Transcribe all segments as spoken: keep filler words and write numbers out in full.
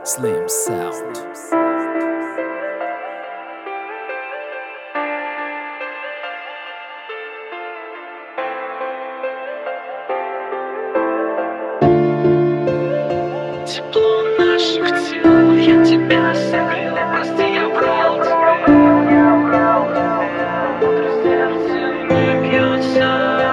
Slim Sound. Тепло наших тел, я тебя согрела, прости, я врал тебе. Внутри сердце не бьется.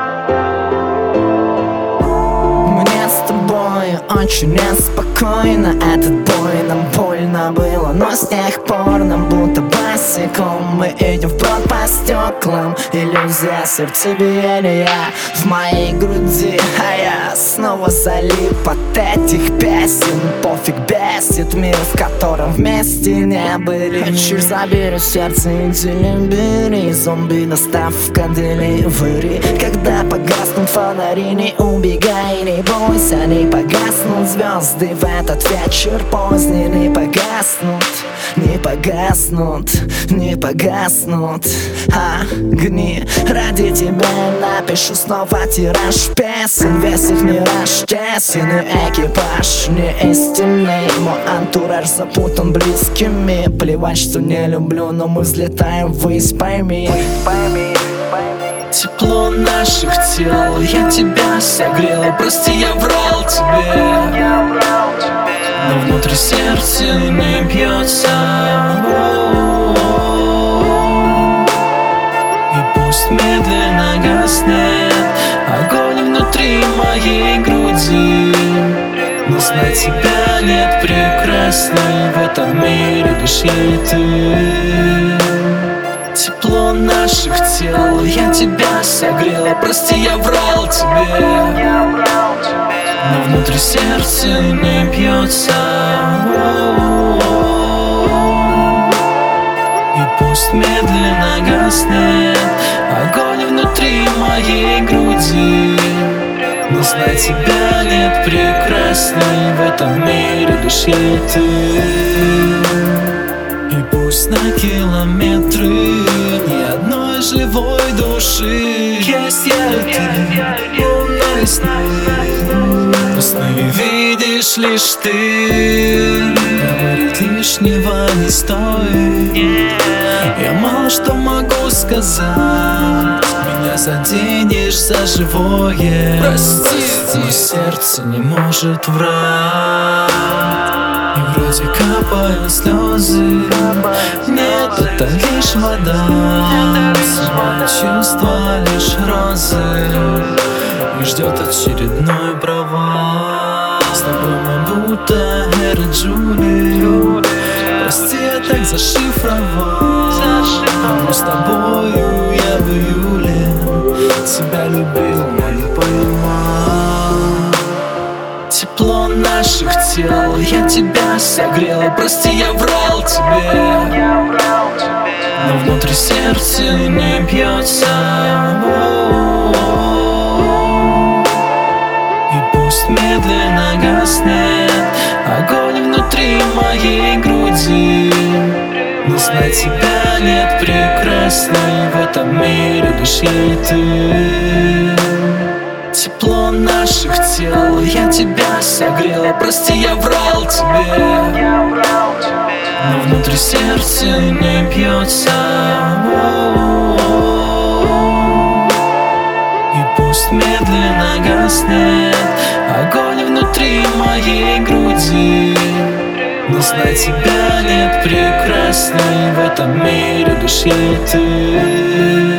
Мне с тобой очень неспокойно. Этот бой нам больно было, но с тех пор нам будто босиком мы идем вброд по стеклам. Иллюзия сердцебиения в моей груди, а я снова залип от этих песен. Пофиг, бесит мир, в котором вместе не были. Хочу забери сердце, иди не бери. Зомби доставка деливери. Когда погаснут фонари, не убегай, не бойся. Не погаснут звезды в этот вечер поздний. Не погаснут, не погаснут, не погаснут огни. Ради тебя напишу снова тираж песен. Весь их мираж тесен, и экипаж не истинный. Мой антураж запутан близкими. Плевать, что не люблю, но мы взлетаем ввысь, пойми. Тепло наших тел, я тебя согрела, прости, я врал тебе. Но внутри сердце не бьется. И пусть медленно гаснет огонь внутри моей груди, но знать тебя нет прекрасной в этом мире, лишь я и ты. Тепло наших тел, я тебя согрела, прости, я врал тебе. Но внутри сердце не бьется. И пусть медленно гаснет огонь внутри моей груди, но знать тебя нет прекрасной в этом мире, лишь я и ты. И пусть на километры ни одной живой души есть я и ты, лунные сны. Но сны видишь лишь ты, говорить лишнего не стоит. Я мало что могу сказать, меня заденешь за живое. Прости, но сердце не может врать. И вроде капают слезы, нет, это лишь вода. Мои чувства лишь розы, и ждет очередной провал. С тобой мы будто Эра Джули. Прости, я так зашифровал. Но с тобою я в июле тебя любил, но не понимал. Тепло наших тел, я тебя согрела, прости, я врал тебе. Но внутри сердце не бьется. И пусть медленно гаснет огонь внутри моей груди, но знать тебя нет прекрасной в этом мире, лишь я и ты. Тепло наших тел, я тебя согрела, прости, я врал тебе. Но внутри сердце не бьется. И пусть медленно гаснет огонь внутри моей груди, но знать тебя нет прекрасной в этом мире, лишь я и ты.